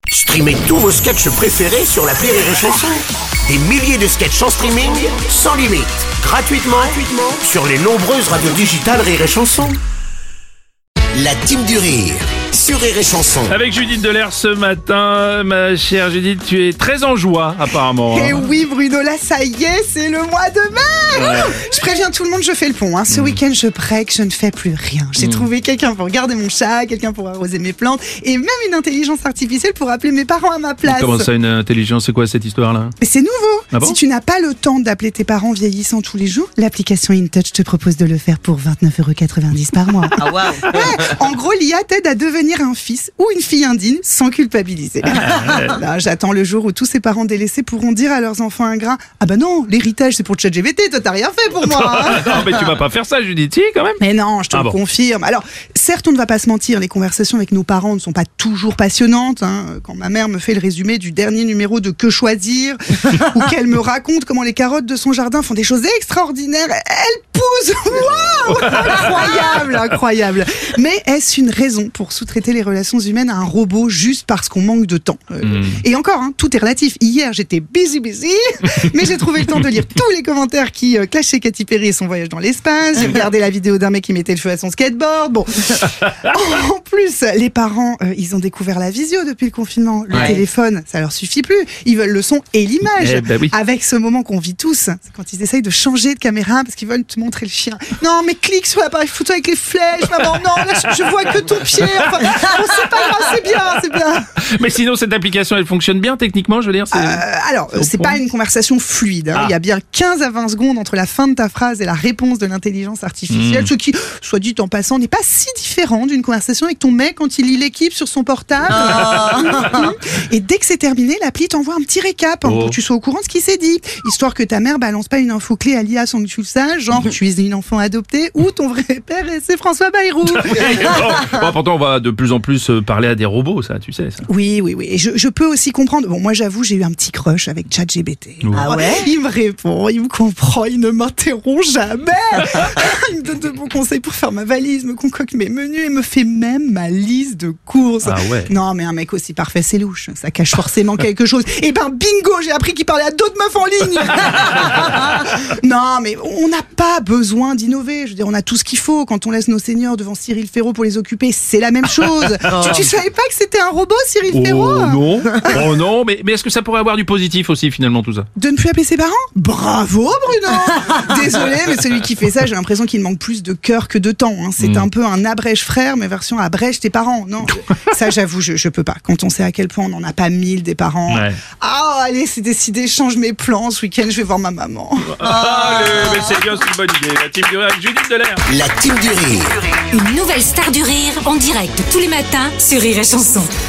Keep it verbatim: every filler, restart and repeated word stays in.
Streamez tous vos sketchs préférés sur l'appli Rire et Chanson. Des milliers de sketchs en streaming, sans limite, gratuitement, gratuitement sur les nombreuses radios digitales Rire et Chanson. La team du rire sur Rire et Chanson. Avec Judith Delair ce matin, ma chère Judith, tu es très en joie apparemment. Et hein. oui Bruno, là ça y est, c'est le mois de mai. Ouais. Je préviens tout le monde, je fais le pont. Hein. Ce mmh. week-end je break, je ne fais plus rien. J'ai mmh. trouvé quelqu'un pour garder mon chat, quelqu'un pour arroser mes plantes et même une intelligence artificielle pour appeler mes parents à ma place. Comment ça, une intelligence? C'est quoi cette histoire-là? Mais c'est nouveau. Ah bon? Si tu n'as pas le temps d'appeler tes parents vieillissants tous les jours, l'application InTouch te propose de le faire pour vingt-neuf euros quatre-vingt-dix par mois. Ah waouh. Ouais, en gros, l'I A t'aide à devenir un fils ou une fille indigne sans culpabiliser. Là, j'attends le jour où tous ces parents délaissés pourront dire à leurs enfants ingrats: ah bah non, l'héritage c'est pour ChatGPT, toi t'as rien fait pour moi. Hein. Non mais tu vas pas faire ça, Judith, si, quand même. Mais non, je te ah le bon. confirme. Alors, certes, on ne va pas se mentir, les conversations avec nos parents ne sont pas toujours passionnantes. Hein. Quand ma mère me fait le résumé du dernier numéro de Que choisir, ou qu'elle me raconte comment les carottes de son jardin font des choses extraordinaires, elle pousse. Waouh, incroyable, incroyable. Mais est-ce une raison pour sous-traiter les relations humaines à un robot juste parce qu'on manque de temps? euh, mmh. Et encore, hein, tout est relatif. Hier, j'étais busy busy, mais j'ai trouvé le temps de lire tous les commentaires qui euh, clashaient Katy Perry et son voyage dans l'espace. J'ai regardé la vidéo d'un mec qui mettait le feu à son skateboard. Bon, en plus, les parents, euh, ils ont découvert la visio depuis le confinement. Le ouais. téléphone, ça leur suffit plus. Ils veulent le son et l'image. Eh ben oui. Avec ce moment qu'on vit tous, c'est quand ils essayent de changer de caméra parce qu'ils veulent te montrer le chien. Non, mais clique sur l'appareil photo avec les flèches, maman. Non, là, je, je vois que ton pied. Enfin, oh, c'est pas grave, c'est bien, c'est bien. Mais sinon, cette application, elle fonctionne bien techniquement, je veux dire. C'est... Euh, alors, c'est c'est pas une conversation fluide. Hein. Ah. Il y a bien quinze à vingt secondes entre la fin de ta phrase et la réponse de l'intelligence artificielle, mmh. ce qui, soit dit en passant, n'est pas si différent d'une conversation avec ton mec quand il lit l'équipe sur son portable. Oh. Et dès que c'est terminé, l'appli t'envoie un petit récap hein, oh. pour que tu sois au courant de ce qui s'est dit, histoire que ta mère balance pas une info clé à l'I A sans que tu le saches, genre tu es une enfant adoptée ou ton vrai père c'est François Bayrou. bon, bon, pourtant, on va de plus en plus parler à des robots, ça, tu sais. Ça. Oui, oui, oui. Et je, je peux aussi comprendre. Bon, moi, j'avoue, j'ai eu un petit crush avec ChatGPT. Ah ouais? Il me répond, il me comprend, il ne m'interrompt jamais. Il me donne de bons conseils pour faire ma valise, me concocte mes menus et me fait même ma liste de courses. Ah ouais. Non, mais un mec aussi parfait, c'est louche. Ça cache forcément quelque chose. Et ben, bingo, j'ai appris qu'il parlait à d'autres meufs en ligne. Non, mais on n'a pas besoin d'innover. Je veux dire, on a tout ce qu'il faut. Quand on laisse nos seniors devant Cyril Ferraud pour les occuper, c'est la même chose. Oh. tu, tu savais pas que c'était un robot, Cyril Oh Ferraud? non, oh non, mais, mais est-ce que ça pourrait avoir du positif aussi finalement tout ça? De ne plus appeler ses parents? Bravo Bruno. Désolé, mais celui qui fait ça, j'ai l'impression qu'il manque plus de cœur que de temps. Hein. C'est mmh. un peu un abrège frère, mais version abrège tes parents. Non, ça j'avoue, je, je peux pas. Quand on sait à quel point on n'en a pas mille des parents. Ouais. Ah, allez, c'est décidé, change mes plans. Ce week-end, je vais voir ma maman. Ah, allez, mais c'est bien, c'est une bonne idée. La team du rire avec Judith Delair. La team du rire. Une nouvelle star du rire en direct tous les matins sur Rire et Chanson.